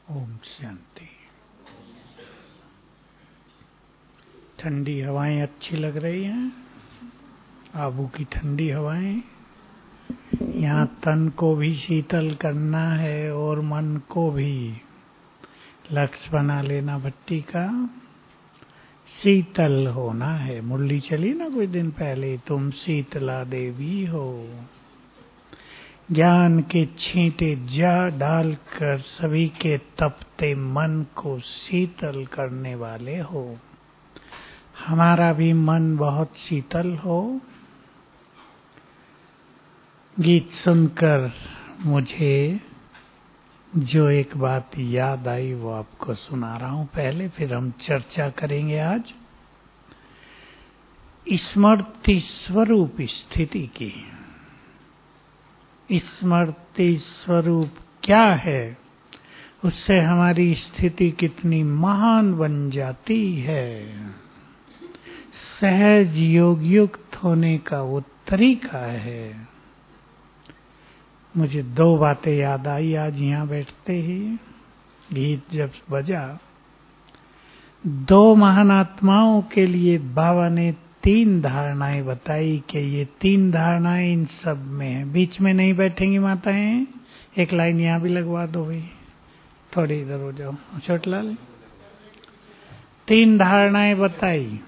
ओम शांति। ठंडी हवाएं अच्छी लग रही हैं। आबू की ठंडी हवाएं। यहाँ तन को भी शीतल करना है और मन को भी लक्ष्य बना लेना भट्टी का। शीतल होना है। मुरली चली ना कुछ दिन पहले, तुम शीतला देवी हो। ज्ञान के छींटे जा डालकर सभी के तपते मन को शीतल करने वाले हो। हमारा भी मन बहुत शीतल हो। गीत सुनकर मुझे जो एक बात याद आई वो आपको सुना रहा हूं पहले, फिर हम चर्चा करेंगे आज स्मृति स्वरूप स्थिति की। स्मृति स्वरूप क्या है, उससे हमारी स्थिति कितनी महान बन जाती है। सहज योग युक्त होने का वो तरीका है। मुझे दो बातें याद आई आज यहाँ बैठते ही। गीत जब बजा, दो महान आत्माओं के लिए बाबा ने तीन धारणाएं बताई कि ये तीन धारणाएं इन सब में है। बीच में नहीं बैठेंगी माताएं। एक लाइन यहाँ भी लगवा दो भाई, थोड़ी इधर हो जाओ छोटलाल। तीन धारणाएं बताई।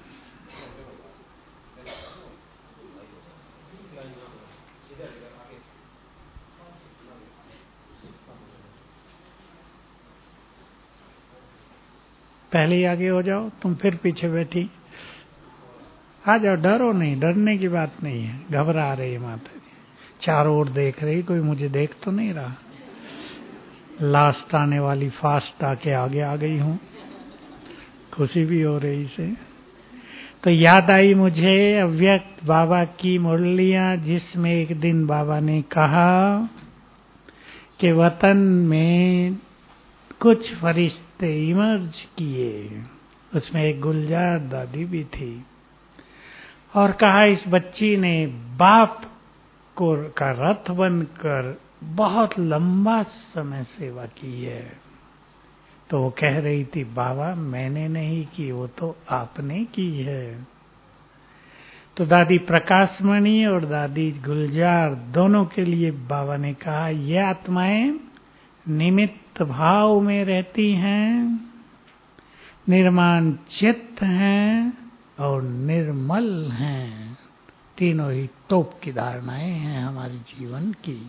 पहले ही आगे हो जाओ, तुम फिर पीछे बैठी। आ जाओ, डरो नहीं, डरने की बात नहीं है। घबरा रही माता जी, चारों ओर देख रही, कोई मुझे देख तो नहीं रहा। लास्ट आने वाली फास्ट आके आगे आ गई हूँ, खुशी भी हो रही से। तो याद आई मुझे अव्यक्त बाबा की मुरलियां, जिसमें एक दिन बाबा ने कहा कि वतन में कुछ फरिश्ते इमर्ज किए। उसमें एक गुलजार दादी भी थी। और कहा इस बच्ची ने बाप को का रथ बनकर बहुत लंबा समय सेवा की है। तो वो कह रही थी बाबा मैंने नहीं की, वो तो आपने की है। तो दादी प्रकाशमणि और दादी गुलजार दोनों के लिए बाबा ने कहा ये आत्माएं निमित्त भाव में रहती हैं, निर्माण चित्त हैं और निर्मल हैं। तीनों ही टॉप की धारणाएं हैं हमारे जीवन की।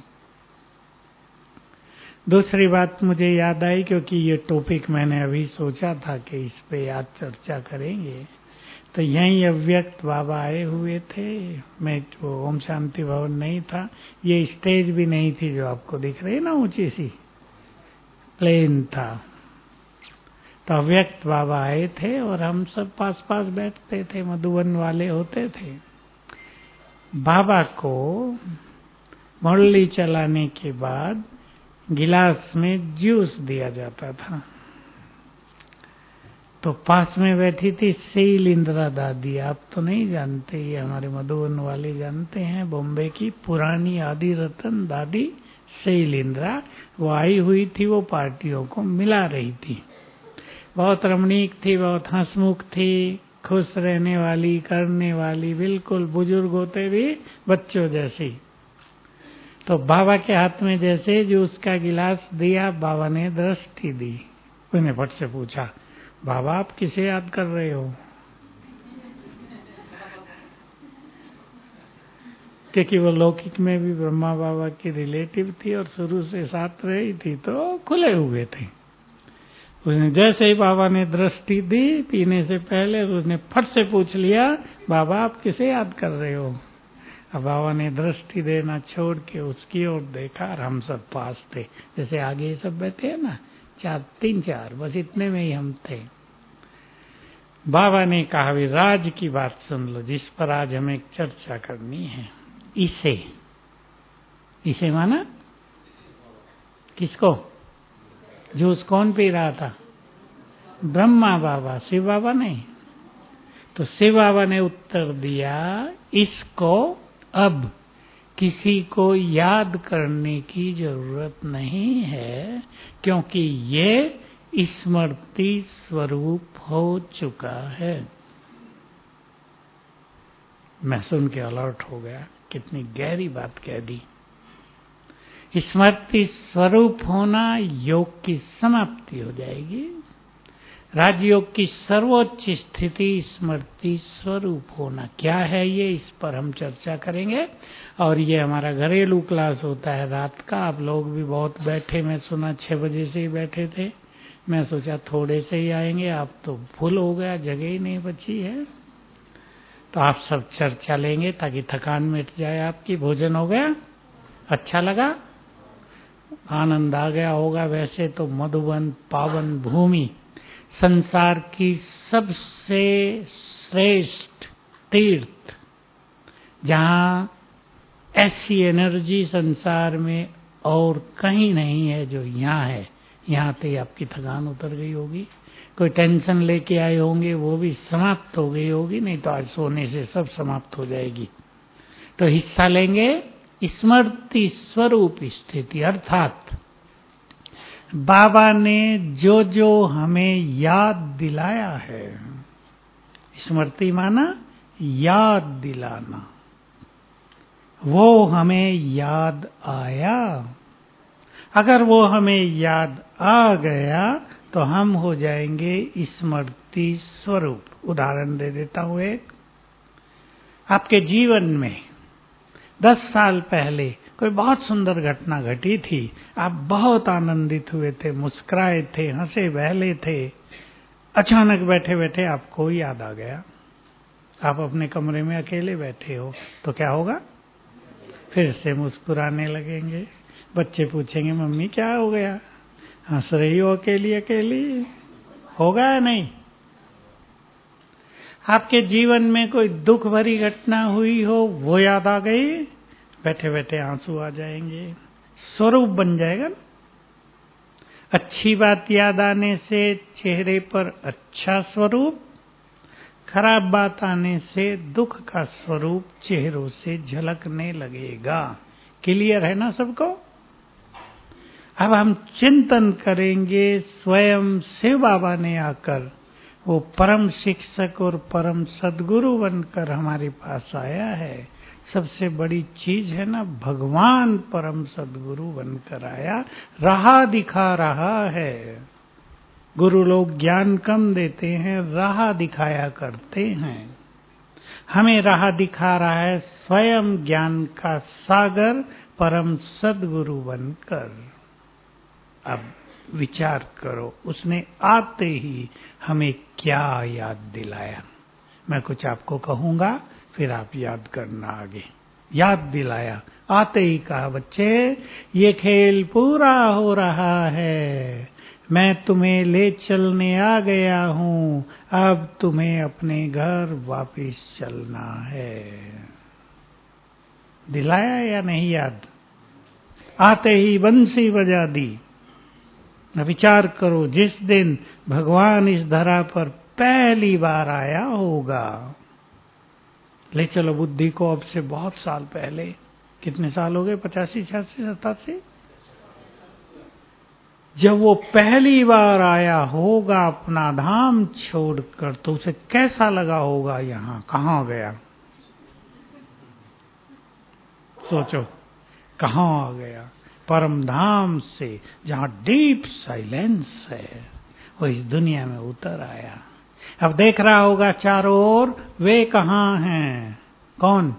दूसरी बात मुझे याद आई, क्योंकि ये टॉपिक मैंने अभी सोचा था कि इस पे आज चर्चा करेंगे। तो यहीं अव्यक्त बाबा आए हुए थे। मैं जो ओम शांति भवन नहीं था, ये स्टेज भी नहीं थी जो आपको दिख रही है ना, ऊंची सी प्लेन था। तो अव्यक्त बाबा आए थे और हम सब पास पास बैठते थे, मधुबन वाले होते थे। बाबा को मुरली चलाने के बाद गिलास में जूस दिया जाता था। तो पास में बैठी थी शैल इंदिरा दादी। आप तो नहीं जानते, ये हमारे मधुबन वाले जानते हैं। बॉम्बे की पुरानी आदि रतन दादी शैल इंदिरा, वो आई हुई थी, वो पार्टियों को मिला रही थी। बहुत रमणीक थी, बहुत हंसमुख थी, खुश रहने वाली, करने वाली, बिल्कुल बुजुर्ग होते भी बच्चों जैसी। तो बाबा के हाथ में जैसे जूस का गिलास दिया, बाबा ने दृष्टि दी। उसने फट से पूछा बाबा आप किसे याद कर रहे हो? क्योंकि वो लौकिक में भी ब्रह्मा बाबा की रिलेटिव थी और शुरू से साथ रही थी, तो खुले हुए थे। उसने जैसे ही बाबा ने दृष्टि दी पीने से पहले, उसने फट से पूछ लिया बाबा आप किसे याद कर रहे हो? अब बाबा ने दृष्टि देना छोड़ के उसकी ओर देखा और हम सब पास थे, जैसे आगे सब बैठे हैं ना, तीन चार, बस इतने में ही हम थे। बाबा ने कहा राज की बात सुन लो, जिस पर आज हमें चर्चा करनी है। इसे माना किसको? जूस कौन पी रहा था? ब्रह्मा बाबा, शिव बाबा नहीं। तो शिव बाबा ने उत्तर दिया इसको अब किसी को याद करने की जरूरत नहीं है, क्योंकि ये स्मृति स्वरूप हो चुका है। मैं सुन के अलर्ट हो गया, कितनी गहरी बात कह दी। स्मृति स्वरूप होना योग की समाप्ति हो जाएगी। राजयोग की सर्वोच्च स्थिति स्मृति स्वरूप होना क्या है, ये इस पर हम चर्चा करेंगे। और ये हमारा घरेलू क्लास होता है रात का। आप लोग भी बहुत बैठे, मैं सुना 6 बजे से ही बैठे थे। मैं सोचा थोड़े से ही आएंगे, आप तो फुल हो गया, जगह ही नहीं बची है। तो आप सब चर्चा लेंगे ताकि थकान मिट जाए आपकी। भोजन हो गया, अच्छा लगा, आनंद आ गया होगा। वैसे तो मधुबन पावन भूमि, संसार की सबसे श्रेष्ठ तीर्थ, जहां ऐसी एनर्जी संसार में और कहीं नहीं है जो यहाँ है। यहाँ पे आपकी थकान उतर गई होगी, कोई टेंशन लेके आए होंगे वो भी समाप्त हो गई होगी, नहीं तो आज सोने से सब समाप्त हो जाएगी। तो हिस्सा लेंगे स्मृति स्वरूप स्थिति, अर्थात बाबा ने जो जो हमें याद दिलाया है। स्मृति माना याद दिलाना, वो हमें याद आया। अगर वो हमें याद आ गया तो हम हो जाएंगे स्मृति स्वरूप। उदाहरण दे देता हूं एक। आपके जीवन में 10 साल पहले कोई बहुत सुंदर घटना घटी थी, आप बहुत आनंदित हुए थे, मुस्कुराए थे, हंसे बहले थे। अचानक बैठे बैठे आपको याद आ गया, आप अपने कमरे में अकेले बैठे हो, तो क्या होगा? फिर से मुस्कुराने लगेंगे। बच्चे पूछेंगे मम्मी क्या हो गया, हंस रही हो अकेली अकेली? होगा या नहीं? आपके जीवन में कोई दुख भरी घटना हुई हो, वो याद आ गई, बैठे बैठे आंसू आ जाएंगे, स्वरूप बन जाएगा। अच्छी बात याद आने से चेहरे पर अच्छा स्वरूप, खराब बात आने से दुख का स्वरूप चेहरों से झलकने लगेगा। क्लियर है ना सबको? अब हम चिंतन करेंगे स्वयं शिव बाबा ने आकर, वो परम शिक्षक और परम सद्गुरु बनकर हमारे पास आया है। सबसे बड़ी चीज है ना, भगवान परम सद्गुरु बनकर आया, राह दिखा रहा है। गुरु लोग ज्ञान कम देते हैं, राह दिखाया करते हैं। हमें राह दिखा रहा है स्वयं ज्ञान का सागर परम सद्गुरु बनकर। अब विचार करो, उसने आते ही हमें क्या याद दिलाया। मैं कुछ आपको कहूंगा, फिर आप याद करना आगे। याद दिलाया, आते ही कहा बच्चे ये खेल पूरा हो रहा है, मैं तुम्हें ले चलने आ गया हूं, अब तुम्हें अपने घर वापस चलना है। दिलाया या नहीं याद? आते ही बंसी बजा दी। विचार करो, जिस दिन भगवान इस धरा पर पहली बार आया होगा, ले चलो बुद्धि को, अब से बहुत साल पहले, कितने साल हो गए? 85, 86, 87। जब वो पहली बार आया होगा अपना धाम छोड़कर, तो उसे कैसा लगा होगा? यहाँ कहाँ गया? सोचो, कहाँ आ गया? परम धाम से, जहाँ डीप साइलेंस है, वो इस दुनिया में उतर आया। अब देख रहा होगा चारों ओर, वे कहाँ हैं? कौन?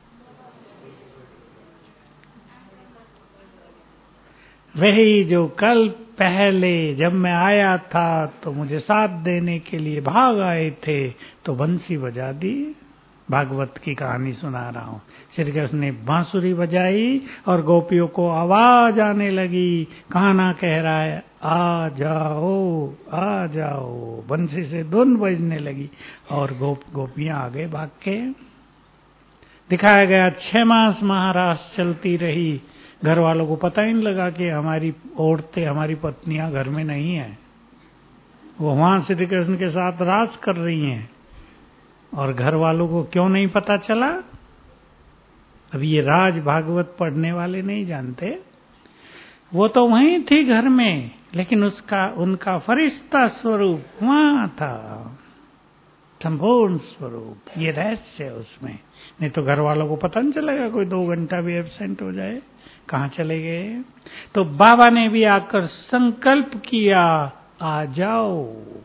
वही जो कल पहले जब मैं आया था तो मुझे साथ देने के लिए भाग आए थे, तो बंसी बजा दी। भागवत की कहानी सुना रहा हूँ। श्री कृष्ण ने बांसुरी बजाई और गोपियों को आवाज आने लगी। कान्हा कह रहा है आ जाओ आ जाओ, बंसी से धुन बजने लगी और गोपियां आगे भाग के। दिखाया गया 6 मास महाराज चलती रही, घर वालों को पता ही नहीं लगा कि हमारी औरतें, हमारी पत्नियां घर में नहीं है, वो वहां श्री कृष्ण के साथ राज कर रही हैं। और घर वालों को क्यों नहीं पता चला? अब ये राज भागवत पढ़ने वाले नहीं जानते, वो तो वहीं थी घर में, लेकिन उनका फरिश्ता स्वरूप वहां था, संपूर्ण स्वरूप। ये रहस्य है उसमें, नहीं तो घर वालों को पता नहीं चलेगा, कोई 2 घंटा भी एब्सेंट हो जाए कहाँ चले गए। तो बाबा ने भी आकर संकल्प किया, आ जाओ।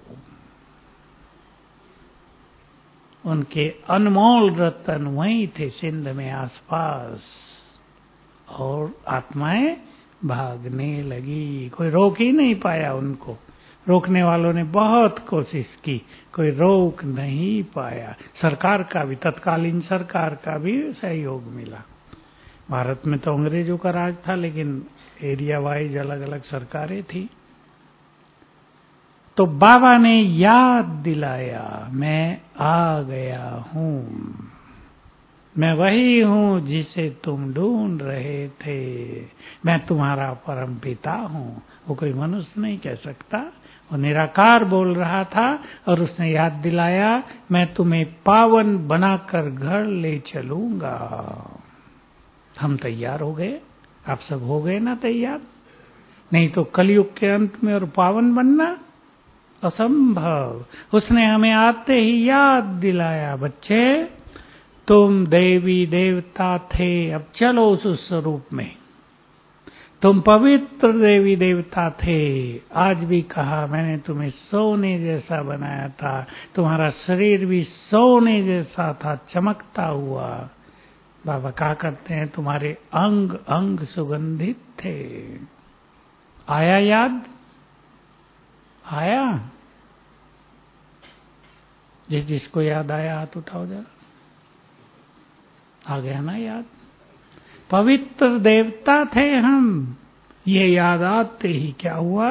उनके अनमोल रतन वहीं थे सिंध में आसपास, और आत्माएं भागने लगी। कोई रोक ही नहीं पाया उनको। रोकने वालों ने बहुत कोशिश की, कोई रोक नहीं पाया। सरकार का भी, तत्कालीन सरकार का भी सहयोग मिला। भारत में तो अंग्रेजों का राज था, लेकिन एरिया वाइज अलग अलग सरकारें थी। तो बाबा ने याद दिलाया, मैं आ गया हूं, मैं वही हूं जिसे तुम ढूंढ रहे थे, मैं तुम्हारा परम पिता हूं। वो कोई मनुष्य नहीं कह सकता, वो निराकार बोल रहा था। और उसने याद दिलाया, मैं तुम्हें पावन बनाकर घर ले चलूंगा। हम तैयार हो गए, आप सब हो गए ना तैयार? नहीं तो कलयुग के अंत में और पावन बनना असंभव। उसने हमें आते ही याद दिलाया, बच्चे तुम देवी देवता थे, अब चलो उस स्वरूप में। तुम पवित्र देवी देवता थे, आज भी कहा मैंने तुम्हें सोने जैसा बनाया था, तुम्हारा शरीर भी सोने जैसा था, चमकता हुआ। बाबा कहा करते हैं, तुम्हारे अंग अंग सुगंधित थे। आया याद? आया? जिसको याद आया हाथ उठाओ जरा। आ गया ना याद? पवित्र देवता थे हम। ये याद आते ही क्या हुआ?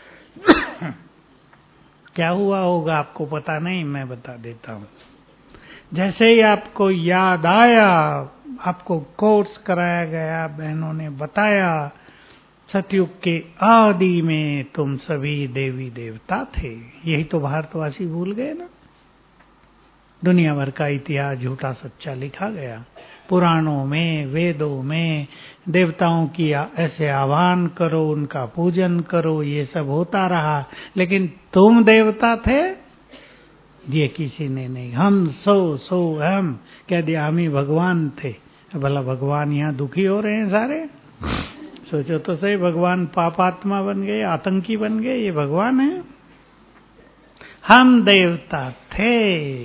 क्या हुआ होगा आपको पता नहीं, मैं बता देता हूं। जैसे ही आपको याद आया, आपको कोर्स कराया गया, बहनों ने बताया, सतयुग के आदि में तुम सभी देवी देवता थे। यही तो भारतवासी भूल गए ना। दुनिया भर का इतिहास झूठा सच्चा लिखा गया। पुराणों में, वेदों में देवताओं की ऐसे आह्वान करो, उनका पूजन करो, ये सब होता रहा। लेकिन तुम देवता थे ये किसी ने नहीं। हम सो हम कह दिया, हम ही भगवान थे। भला भगवान यहाँ दुखी हो रहे हैं सारे? सोचो तो सही, भगवान पापात्मा बन गए, आतंकी बन गए, ये भगवान है? हम देवता थे।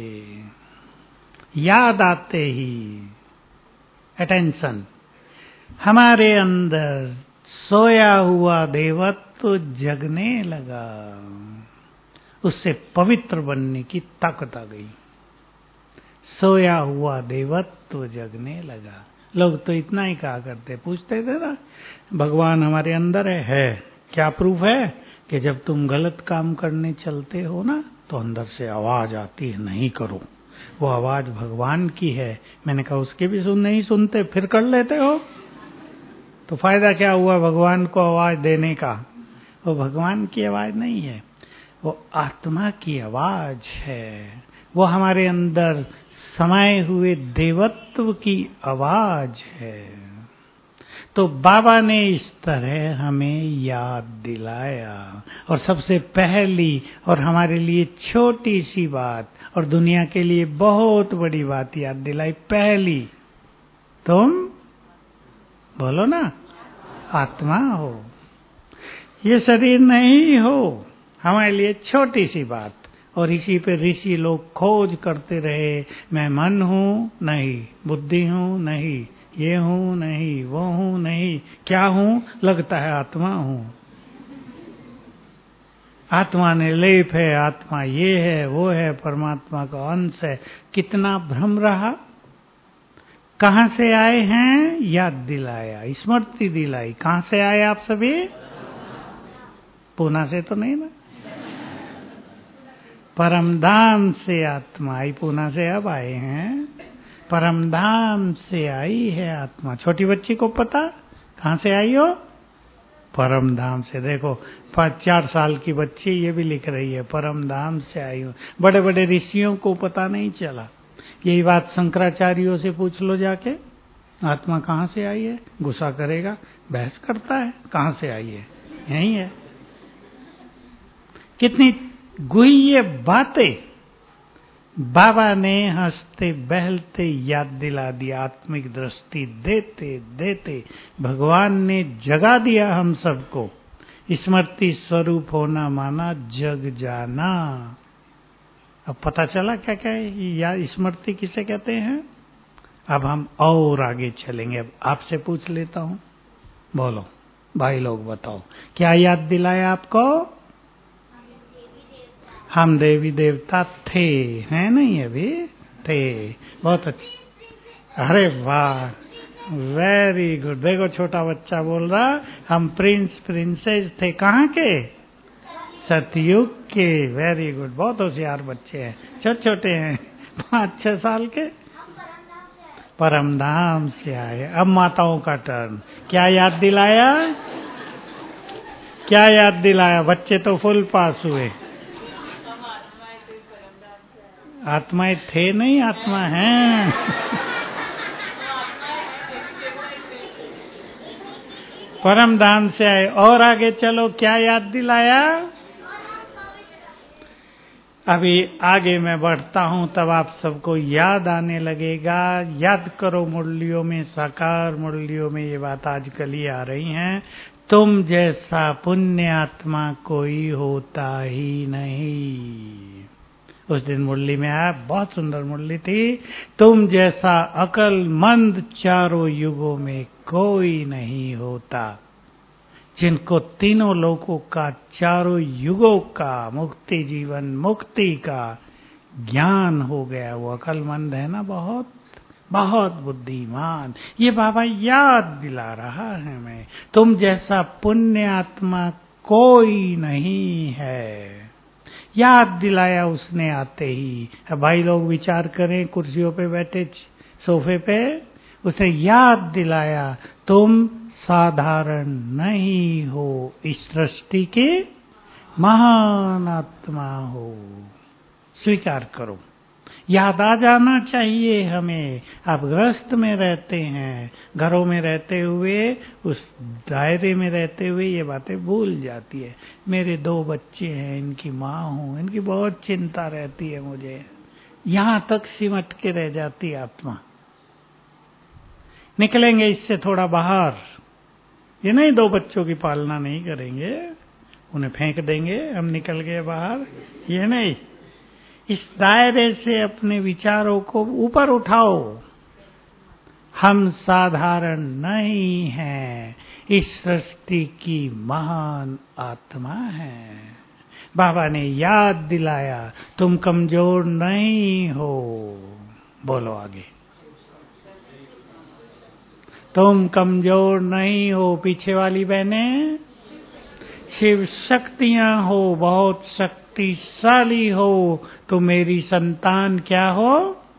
याद आते ही अटेंशन, हमारे अंदर सोया हुआ देवत्व जगने लगा। उससे पवित्र बनने की ताकत आ गई। सोया हुआ देवत्व जगने लगा। लोग तो इतना ही कहा करते, पूछते थे ना, भगवान हमारे अंदर है? क्या प्रूफ है? कि जब तुम गलत काम करने चलते हो ना, तो अंदर से आवाज आती है, नहीं करो। वो आवाज भगवान की है। मैंने कहा उसके भी नहीं सुनते, फिर कर लेते हो, तो फायदा क्या हुआ भगवान को आवाज देने का? वो भगवान की आवाज नहीं है, वो आत्मा की आवाज है। वो हमारे अंदर समाये हुए देवत्व की आवाज है। तो बाबा ने इस तरह हमें याद दिलाया, और सबसे पहली और हमारे लिए छोटी सी बात और दुनिया के लिए बहुत बड़ी बात याद दिलाई। पहली, तुम बोलो ना, आत्मा हो, ये शरीर नहीं हो। हमारे लिए छोटी सी बात, और इसी पे ऋषि लोग खोज करते रहे। मैं मन हूं नहीं, बुद्धि हूं नहीं, ये हूं नहीं, वो हूं नहीं, क्या हूं? लगता है आत्मा हूं। आत्मा निर्लेप है, आत्मा ये है वो है, परमात्मा का अंश है। कितना भ्रम रहा। कहां से आए हैं? याद दिलाया, स्मृति दिलाई। कहां से आए आप सभी? पूना से तो नहीं ना? परमधाम से आत्मा आई। पूना से अब आए हैं, परमधाम से आई है आत्मा। छोटी बच्ची को पता कहां से आई हो? परमधाम से। देखो 4 साल की बच्ची ये भी लिख रही है, परमधाम से आई हो। बड़े बड़े ऋषियों को पता नहीं चला। यही बात शंकराचार्यों से पूछ लो जाके। आत्मा कहाँ से आई है? गुस्सा करेगा, बहस करता है, कहाँ से आई है? यही है। कितनी गुह्य बातें बाबा ने हंसते बहलते याद दिला दिया। आत्मिक दृष्टि देते देते भगवान ने जगा दिया हम सबको। स्मृति स्वरूप होना माना जग जाना। अब पता चला क्या क्या है या स्मृति किसे कहते हैं। अब हम और आगे चलेंगे। अब आपसे पूछ लेता हूं, बोलो भाई लोग, बताओ क्या याद दिलाया आपको? हम देवी देवता थे, हैं नहीं? अभी थे। बहुत अच्छा, अरे वाह, वेरी गुड। देखो छोटा बच्चा बोल रहा हम प्रिंस प्रिंसेस थे। कहाँ के? सतयुग के। वेरी गुड, बहुत होशियार बच्चे हैं, छोटे छोटे हैं, 5-6 साल के। परमधाम से आए। अब माताओं का टर्न। क्या याद दिलाया? क्या याद दिलाया? बच्चे तो फुल पास हुए। आत्माएं थे नहीं, आत्मा हैं। परम धाम से आए। और आगे चलो, क्या याद दिलाया? अभी आगे मैं बढ़ता हूं तब आप सबको याद आने लगेगा। याद करो मुरलियों में, साकार मुरलियों में ये बात आजकल ही आ रही हैं। तुम जैसा पुण्य आत्मा कोई होता ही नहीं। उस दिन मुरली में आया, बहुत सुंदर मुरली थी। तुम जैसा अक्लमंद चारों युगों में कोई नहीं होता। जिनको तीनों लोकों का, चारों युगों का, मुक्ति जीवन मुक्ति का ज्ञान हो गया, वो अक्लमंद है ना, बहुत बहुत बुद्धिमान। ये बाबा याद दिला रहा है हमें। तुम जैसा पुण्य आत्मा कोई नहीं है। याद दिलाया उसने आते ही। अब भाई लोग विचार करें, कुर्सियों पे बैठे, सोफे पे, उसे याद दिलाया तुम साधारण नहीं हो, इस सृष्टि के महान आत्मा हो। स्वीकार करो। याद आ जाना चाहिए हमें। आप गृहस्थ में रहते हैं, घरों में रहते हुए, उस दायरे में रहते हुए ये बातें भूल जाती है। मेरे 2 बच्चे हैं, इनकी माँ हूँ, इनकी बहुत चिंता रहती है मुझे। यहाँ तक सिमट के रह जाती आत्मा। निकलेंगे इससे थोड़ा बाहर। ये नहीं 2 बच्चों की पालना नहीं करेंगे, उन्हें फेंक देंगे, हम निकल गए बाहर, ये नहीं। इस दायरे से अपने विचारों को ऊपर उठाओ। हम साधारण नहीं हैं, इस सृष्टि की महान आत्मा है। बाबा ने याद दिलाया तुम कमजोर नहीं हो। बोलो आगे। तुम कमजोर नहीं हो। पीछे वाली बहनें, शिव शक्तियां हो, बहुत शक्तिशाली हो। तो मेरी संतान क्या हो?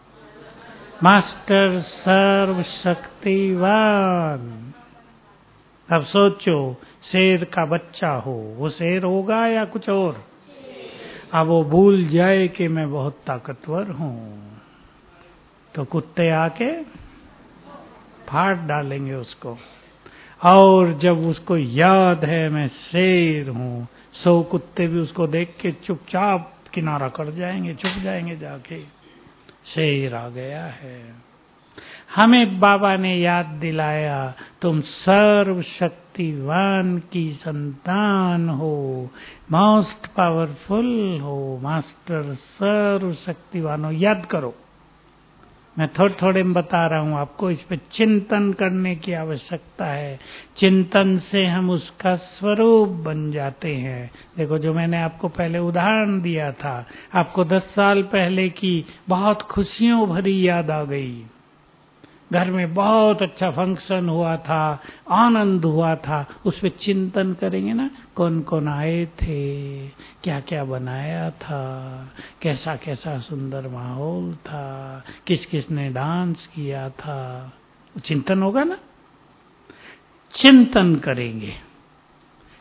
मास्टर सर्व शक्तिवान। अब सोचो, शेर का बच्चा हो, वो शेर होगा या कुछ और? अब वो भूल जाए कि मैं बहुत ताकतवर हूं, तो कुत्ते आके फाड़ डालेंगे उसको। और जब उसको याद है मैं शेर हूं, 100 कुत्ते भी उसको देख के चुपचाप किनारा कर जाएंगे, छुप जाएंगे जाके। शेर आ गया है। हमें बाबा ने याद दिलाया तुम सर्व शक्तिवान की संतान हो, मोस्ट पावरफुल हो, मास्टर सर्व शक्तिवान हो। याद करो। मैं थोड़े थोड़े में बता रहा हूं आपको, इस पे चिंतन करने की आवश्यकता है। चिंतन से हम उसका स्वरूप बन जाते हैं। देखो, जो मैंने आपको पहले उदाहरण दिया था, आपको 10 साल पहले की बहुत खुशियों भरी याद आ गई। घर में बहुत अच्छा फंक्शन हुआ था, आनंद हुआ था। उस पे चिंतन करेंगे ना, कौन कौन आए थे, क्या क्या बनाया था, कैसा कैसा सुंदर माहौल था, किस किस ने डांस किया था। चिंतन होगा ना, चिंतन करेंगे।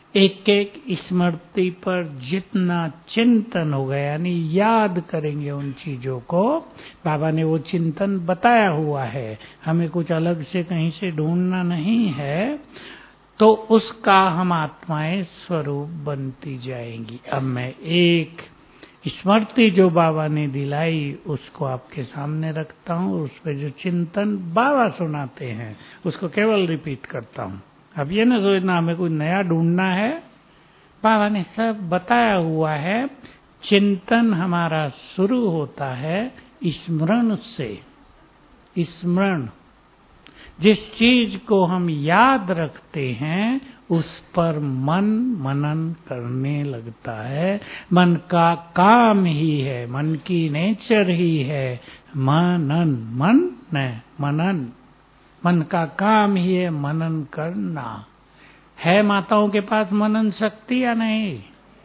एक एक स्मृति पर जितना चिंतन होगा, यानी याद करेंगे उन चीजों को, बाबा ने वो चिंतन बताया हुआ है, हमें कुछ अलग से कहीं से ढूंढना नहीं है, तो उसका हम आत्माएं स्वरूप बनती जाएंगी। अब मैं एक स्मृति जो बाबा ने दिलाई उसको आपके सामने रखता हूँ, उस पर जो चिंतन बाबा सुनाते हैं उसको केवल रिपीट करता हूँ। अब ये ना सोचना हमें कुछ नया ढूंढना है, बाबा ने सब बताया हुआ है। चिंतन हमारा शुरू होता है स्मरण से। स्मरण, जिस चीज को हम याद रखते हैं उस पर मन मनन करने लगता है। मन का काम ही है, मन की नेचर ही है मनन। मनन, मन का काम ही है मनन करना। है माताओं के पास मनन शक्ति या नहीं?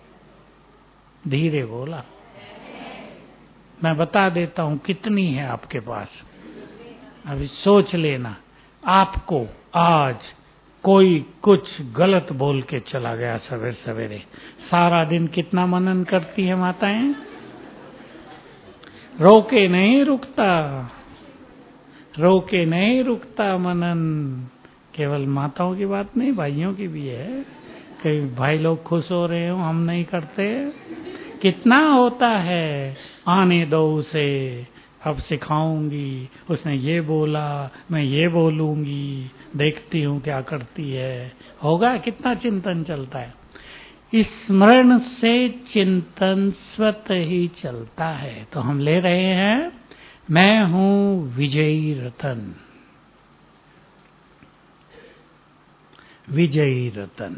धीरे बोला, मैं बता देता हूं कितनी है आपके पास। अभी सोच लेना, आपको आज कोई कुछ गलत बोल के चला गया सवेरे सवेरे, सारा दिन कितना मनन करती है माताएं? रोके नहीं रुकता, रोके नहीं रुकता मनन। केवल माताओं की बात नहीं, भाइयों की भी है। कई भाई लोग खुश हो रहे हो, हम नहीं करते। कितना होता है, आने दो उसे, अब सिखाऊंगी, उसने ये बोला मैं ये बोलूंगी, देखती हूँ क्या करती है। होगा, कितना चिंतन चलता है। स्मरण से चिंतन स्वत ही चलता है। तो हम ले रहे हैं, मैं हूँ विजयी रतन। विजयी रतन।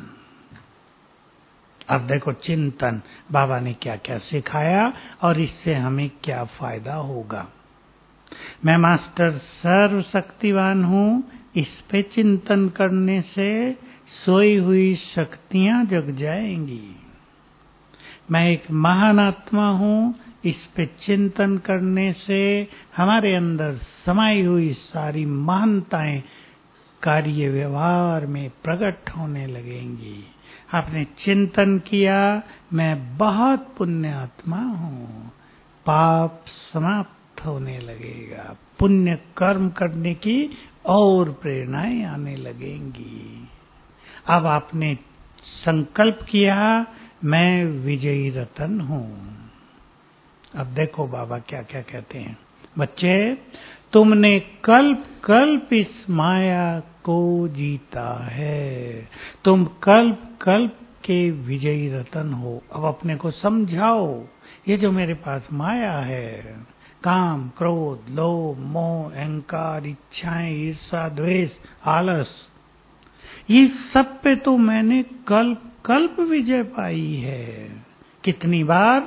अब देखो चिंतन बाबा ने क्या क्या सिखाया और इससे हमें क्या फायदा होगा। मैं मास्टर सर्वशक्तिवान हूँ, इस पे चिंतन करने से सोई हुई शक्तियां जग जाएंगी। मैं एक महान आत्मा हूँ, इस पे चिंतन करने से हमारे अंदर समाई हुई सारी महानताएं कार्य व्यवहार में प्रकट होने लगेंगी। आपने चिंतन किया, मैं बहुत पुण्य आत्मा हूँ, पाप समाप्त होने लगेगा, पुण्य कर्म करने की और प्रेरणाएं आने लगेंगी। अब आपने संकल्प किया, मैं विजयी रतन हूँ। अब देखो बाबा क्या क्या कहते हैं। बच्चे, तुमने कल्प कल्प इस माया को जीता है, तुम कल्प कल्प के विजयी रतन हो। अब अपने को समझाओ, ये जो मेरे पास माया है, काम क्रोध लोभ मोह अहंकार इच्छाएं ईर्षा द्वेष आलस, ये सब पे तो मैंने कल्प कल्प विजय पाई है। कितनी बार?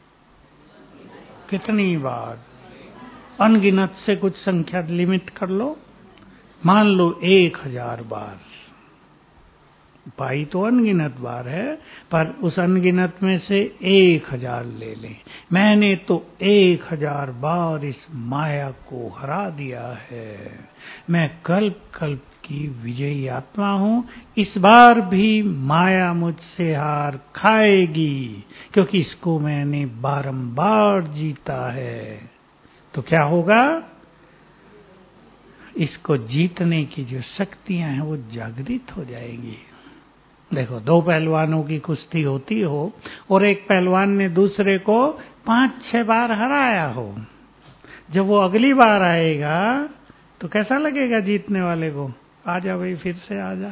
कितनी बार? अनगिनत से कुछ संख्या लिमिट कर लो, मान लो 1000 बार पाई, तो अनगिनत बार है, पर उस अनगिनत में से 1000 ले लें। मैंने तो 1000 बार इस माया को हरा दिया है। मैं कल्प कल्प की विजयी आत्मा हूँ। इस बार भी माया मुझसे हार खाएगी, क्योंकि इसको मैंने बारंबार जीता है। तो क्या होगा? इसको जीतने की जो शक्तियां हैं वो जागृत हो जाएंगी। देखो, दो पहलवानों की कुश्ती होती हो और एक पहलवान ने दूसरे को 5-6 बार हराया हो, जब वो अगली बार आएगा तो कैसा लगेगा जीतने वाले को? आजा भाई, फिर से आजा।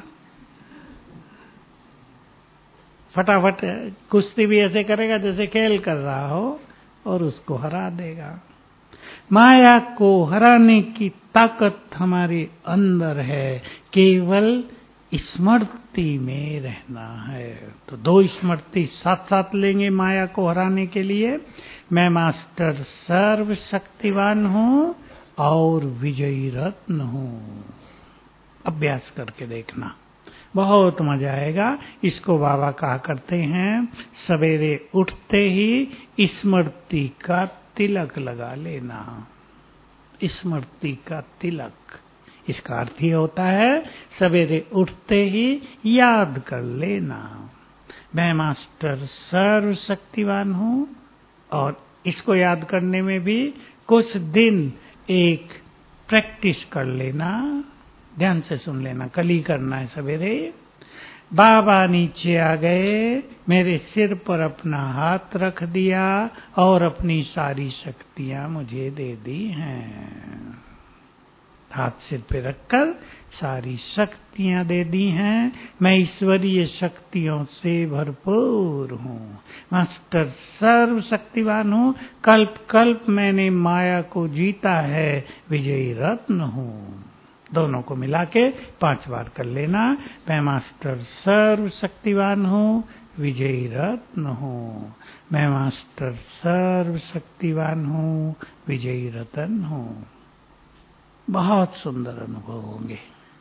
फटाफट कुश्ती भी ऐसे करेगा जैसे खेल कर रहा हो और उसको हरा देगा। माया को हराने की ताकत हमारे अंदर है, केवल स्मृति में रहना है। तो दो स्मृति साथ साथ लेंगे माया को हराने के लिए। मैं मास्टर सर्वशक्तिवान हूँ और विजयी रत्न हूँ। अभ्यास करके देखना, बहुत मजा आएगा। इसको बाबा कहा करते हैं, सवेरे उठते ही स्मृति का तिलक लगा लेना। स्मृति का तिलक, इसका अर्थ ही होता है सवेरे उठते ही याद कर लेना। मैं मास्टर सर्वशक्तिवान हूं। और इसको याद करने में भी कुछ दिन एक प्रैक्टिस कर लेना, ध्यान से सुन लेना। कल ही करना है सवेरे। बाबा नीचे आ गए, मेरे सिर पर अपना हाथ रख दिया और अपनी सारी शक्तियां मुझे दे दी हैं। हाथ सिर पे रखकर सारी शक्तियां दे दी हैं। मैं ईश्वरीय शक्तियों से भरपूर हूँ। मास्टर सर्वशक्तिवान हूँ। कल्प कल्प मैंने माया को जीता है, विजयी रत्न हूँ। दोनों को मिला के 5 बार कर लेना। मैं मास्टर सर्वशक्तिवान हूँ, विजयी रत्न हूँ। मैं मास्टर सर्वशक्तिवान हूँ, विजयी रत्न हूँ। बहुत सुंदर अनुभव होंगे।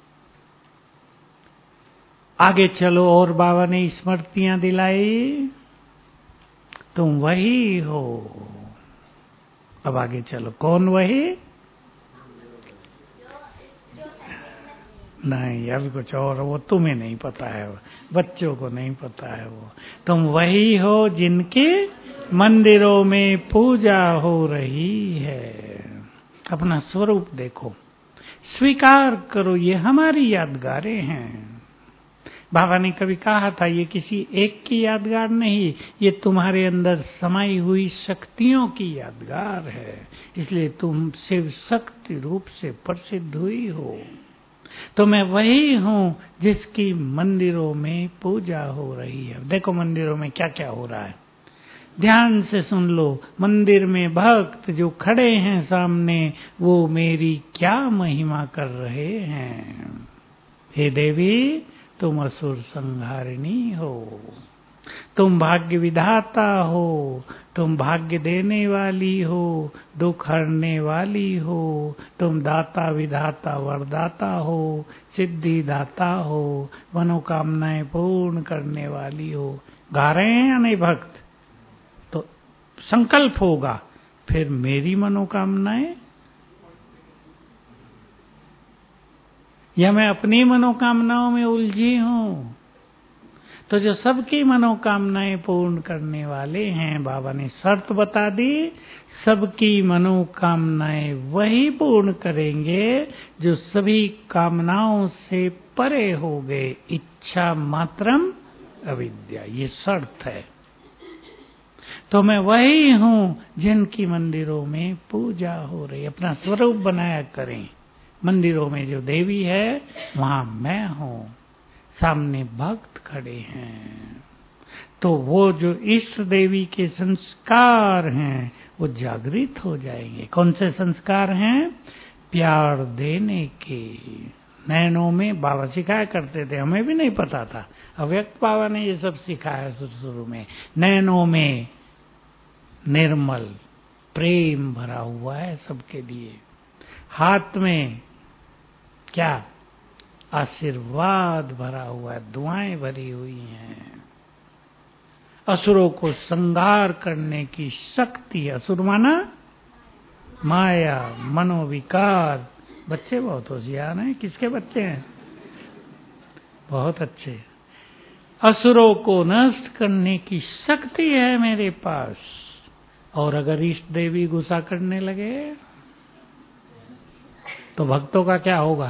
आगे चलो, और बाबा ने स्मृतियां दिलाई। तुम वही हो। अब आगे चलो, कौन वही? नहीं, अभी कुछ और, वो तुम्हें नहीं पता है, बच्चों को नहीं पता है। वो तुम वही हो जिनके मंदिरों में पूजा हो रही है। अपना स्वरूप देखो, स्वीकार करो, ये हमारी यादगारें हैं। बाबा ने कभी कहा था, ये किसी एक की यादगार नहीं, ये तुम्हारे अंदर समाई हुई शक्तियों की यादगार है। इसलिए तुम शिव शक्ति रूप से प्रसिद्ध हुई हो। तो मैं वही हूँ जिसकी मंदिरों में पूजा हो रही है। देखो मंदिरों में क्या क्या हो रहा है, ध्यान से सुन लो। मंदिर में भक्त जो खड़े हैं सामने, वो मेरी क्या महिमा कर रहे हैं। हे देवी, तुम असुर संहारिणी हो, तुम भाग्य विधाता हो, तुम भाग्य देने वाली हो, दुख हरने वाली हो, तुम दाता विधाता वरदाता हो, सिद्धि दाता हो, मनोकामनाएं पूर्ण करने वाली हो। गा रहे हैं या नहीं भक्त? तो संकल्प होगा, फिर मेरी मनोकामनाएं, या मैं अपनी मनोकामनाओं में उलझी हूं? तो जो सबकी मनोकामनाएं पूर्ण करने वाले हैं, बाबा ने शर्त बता दी, सबकी मनोकामनाएं वही पूर्ण करेंगे जो सभी कामनाओं से परे हो गए। इच्छा मात्रम अविद्या, ये शर्त है। तो मैं वही हूँ जिनकी मंदिरों में पूजा हो रही। अपना स्वरूप बनाया करें। मंदिरों में जो देवी है, वहां मैं हूँ, सामने भक्त खड़े हैं। तो वो जो इष्ट देवी के संस्कार हैं, वो जागृत हो जाएंगे। कौन से संस्कार हैं? प्यार देने के। नैनों में बाबा सिखाया करते थे, हमें भी नहीं पता था, अव्यक्त बाबा ने ये सब सिखाया शुरू में। नैनों में निर्मल प्रेम भरा हुआ है सबके लिए। हाथ में क्या? आशीर्वाद भरा हुआ है, दुआएं भरी हुई हैं। असुरों को संहार करने की शक्ति। असुर माना माया, मनोविकार। बच्चे बहुत होशियार हैं। किसके बच्चे हैं? बहुत अच्छे। असुरों को नष्ट करने की शक्ति है मेरे पास। और अगर इष्ट देवी गुस्सा करने लगे तो भक्तों का क्या होगा?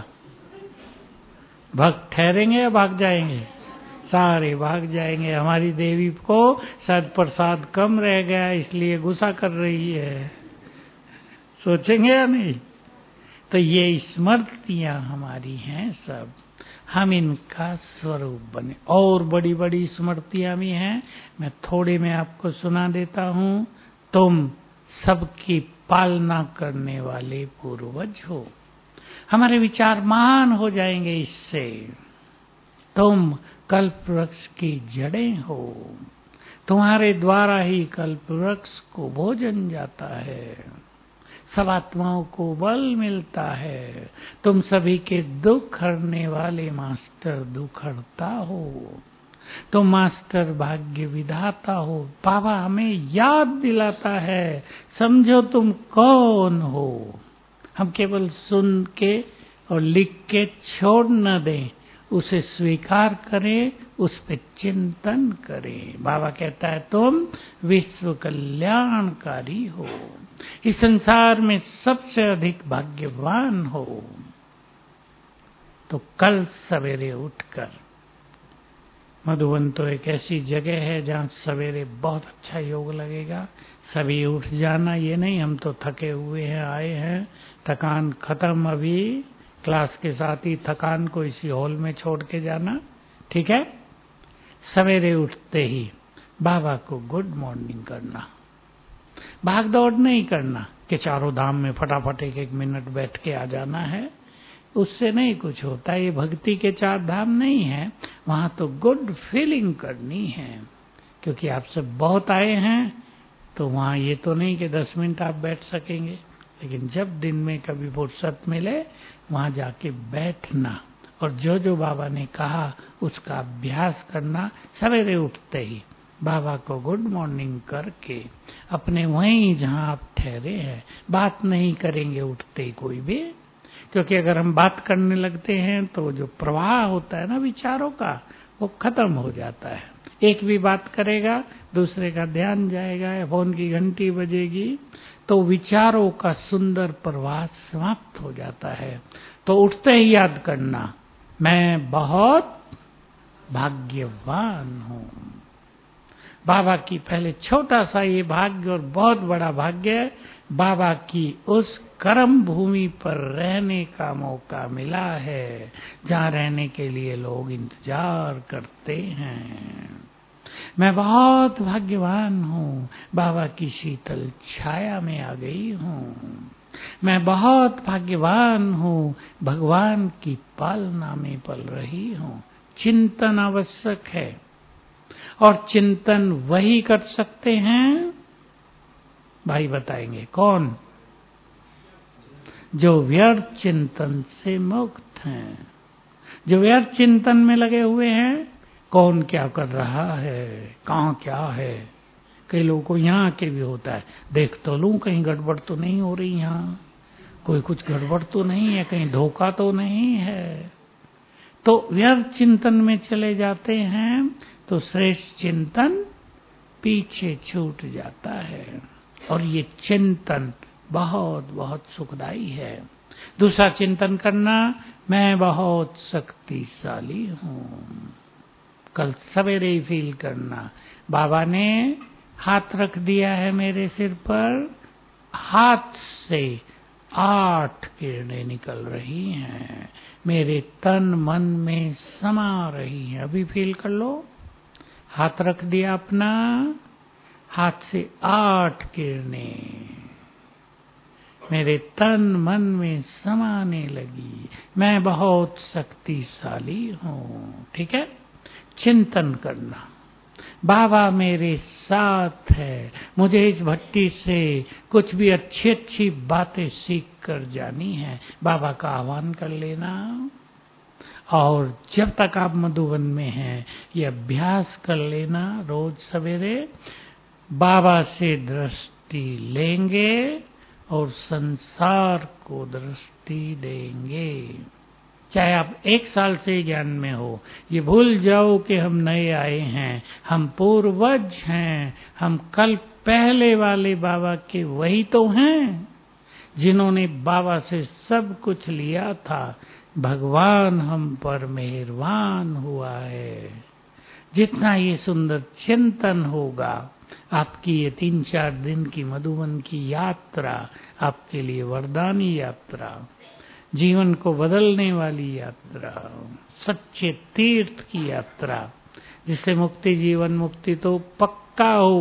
भक्त ठहरेंगे या भाग जाएंगे? सारे भाग जाएंगे। हमारी देवी को शायद प्रसाद कम रह गया, इसलिए गुस्सा कर रही है, सोचेंगे या नहीं? तो ये स्मृतियां हमारी हैं सब, हम इनका स्वरूप बने। और बड़ी बड़ी स्मृतियां भी हैं, मैं थोड़े में आपको सुना देता हूं। तुम सबकी पालना करने वाले पूर्वज हो। हमारे विचार महान हो जाएंगे इससे। तुम कल्प वृक्ष की जड़ें हो, तुम्हारे द्वारा ही कल्प वृक्ष को भोजन जाता है, सब आत्माओं को बल मिलता है। तुम सभी के दुख हरने वाले मास्टर दुख हरता हो। तुम मास्टर भाग्य विधाता हो। बाबा हमें याद दिलाता है, समझो तुम कौन हो। हम केवल सुन के और लिख के छोड़ न दें, उसे स्वीकार करें, उस पे चिंतन करें। बाबा कहता है तुम विश्व कल्याणकारी हो, इस संसार में सबसे अधिक भाग्यवान हो। तो कल सवेरे उठकर, मधुबन तो एक ऐसी जगह है जहाँ सवेरे बहुत अच्छा योग लगेगा। सभी उठ जाना, ये नहीं हम तो थके हुए हैं आए हैं, थकान खत्म, अभी क्लास के साथ ही थकान को इसी हॉल में छोड़ के जाना, ठीक है। सवेरे उठते ही बाबा को गुड मॉर्निंग करना, भाग दौड़ नहीं करना कि चारों धाम में फटाफट एक एक मिनट बैठ के आ जाना है, उससे नहीं कुछ होता। ये भक्ति के चार धाम नहीं है, वहां तो गुड फीलिंग करनी है, क्योंकि आप सब बहुत आए हैं। तो वहां ये तो नहीं कि 10 मिनट आप बैठ सकेंगे, लेकिन जब दिन में कभी फुर्सत मिले वहां जाके बैठना और जो जो बाबा ने कहा उसका अभ्यास करना। सवेरे उठते ही बाबा को गुड मॉर्निंग करके अपने वहीं जहां आप ठहरे हैं, बात नहीं करेंगे उठते ही कोई भी, क्योंकि अगर हम बात करने लगते हैं तो जो प्रवाह होता है ना विचारों का, वो खत्म हो जाता है। एक भी बात करेगा दूसरे का ध्यान जाएगा, फोन की घंटी बजेगी, तो विचारों का सुंदर प्रवाह समाप्त हो जाता है। तो उठते ही याद करना, मैं बहुत भाग्यवान हूँ। बाबा की पहले छोटा सा ये भाग्य और बहुत बड़ा भाग्य, बाबा की उस कर्म भूमि पर रहने का मौका मिला है जहाँ रहने के लिए लोग इंतजार करते हैं। मैं बहुत भाग्यवान हूँ, बाबा की शीतल छाया में आ गई हूँ। मैं बहुत भाग्यवान हूँ, भगवान की पालना में पल रही हूँ। चिंतन आवश्यक है, और चिंतन वही कर सकते हैं, भाई बताएंगे कौन, जो व्यर्थ चिंतन से मुक्त हैं। जो व्यर्थ चिंतन में लगे हुए हैं, कौन क्या कर रहा है, कहाँ क्या है। कई लोगों को यहाँ के भी होता है, देख तो लूं कहीं गड़बड़ तो नहीं हो रही, यहाँ कोई कुछ गड़बड़ तो नहीं है, कहीं धोखा तो नहीं है। तो व्यर्थ चिंतन में चले जाते हैं तो श्रेष्ठ चिंतन पीछे छूट जाता है, और ये चिंतन बहुत बहुत सुखदाई है। दूसरा चिंतन करना, मैं बहुत शक्तिशाली हूँ। कल सवेरे ही फील करना, बाबा ने हाथ रख दिया है मेरे सिर पर, हाथ से 8 किरणें निकल रही हैं, मेरे तन मन में समा रही हैं। अभी फील कर लो, हाथ रख दिया अपना, हाथ से 8 किरणें मेरे तन मन में समाने लगी। मैं बहुत शक्तिशाली हूँ, ठीक है। चिंतन करना, बाबा मेरे साथ है, मुझे इस भट्टी से कुछ भी अच्छी अच्छी बातें सीख कर जानी है, बाबा का आह्वान कर लेना। और जब तक आप मधुबन में हैं ये अभ्यास कर लेना, रोज सवेरे बाबा से दृष्टि लेंगे और संसार को दृष्टि देंगे। चाहे आप 1 साल से ज्ञान में हो, ये भूल जाओ कि हम नए आए हैं, हम पूर्वज हैं, हम कल पहले वाले बाबा के वही तो हैं जिन्होंने बाबा से सब कुछ लिया था। भगवान हम पर मेहरबान हुआ है। जितना ये सुंदर चिंतन होगा, आपकी ये 3-4 दिन की मधुबन की यात्रा आपके लिए वरदानी यात्रा, जीवन को बदलने वाली यात्रा, सच्चे तीर्थ की यात्रा, जिससे मुक्ति जीवन मुक्ति तो पक्का हो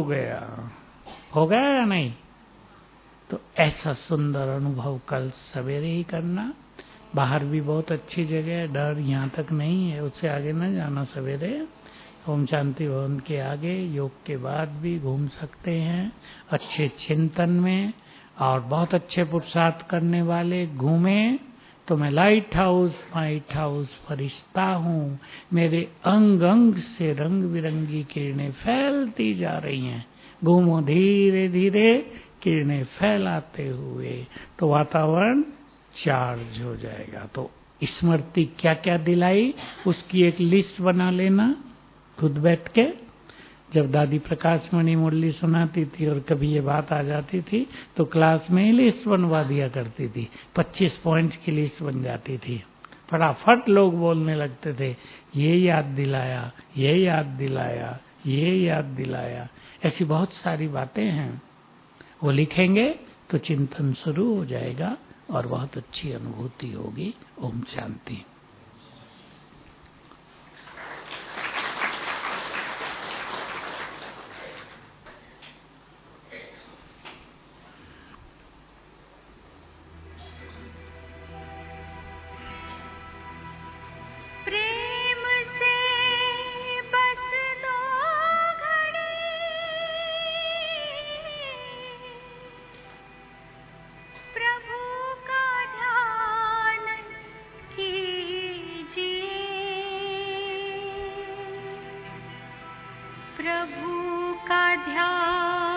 गया या नहीं। तो ऐसा सुंदर अनुभव कल सवेरे ही करना। बाहर भी बहुत अच्छी जगह है, डर यहाँ तक नहीं है, उससे आगे न जाना। सवेरे ओम शांति भवन के आगे योग के बाद भी घूम सकते हैं अच्छे चिंतन में, और बहुत अच्छे पुरुषार्थ करने वाले घूमें। तो मैं लाइट हाउस फरिश्ता हूँ, मेरे अंग अंग से रंग बिरंगी किरणें फैलती जा रही हैं। घूमो धीरे धीरे किरणें फैलाते हुए, तो वातावरण चार्ज हो जाएगा। तो स्मृति क्या क्या दिलाई उसकी एक लिस्ट बना लेना खुद बैठ के। जब दादी प्रकाश मणि मुरली सुनाती थी और कभी ये बात आ जाती थी तो क्लास में ही लिस्ट बनवा दिया करती थी, 25 पॉइंट्स की लिस्ट बन जाती थी। फटाफट लोग बोलने लगते थे, ये याद दिलाया, ये याद दिलाया, ये याद दिलाया। ऐसी बहुत सारी बातें हैं, वो लिखेंगे तो चिंतन शुरू हो जाएगा और बहुत अच्छी अनुभूति होगी। ओम शांति। प्रभु का ध्यान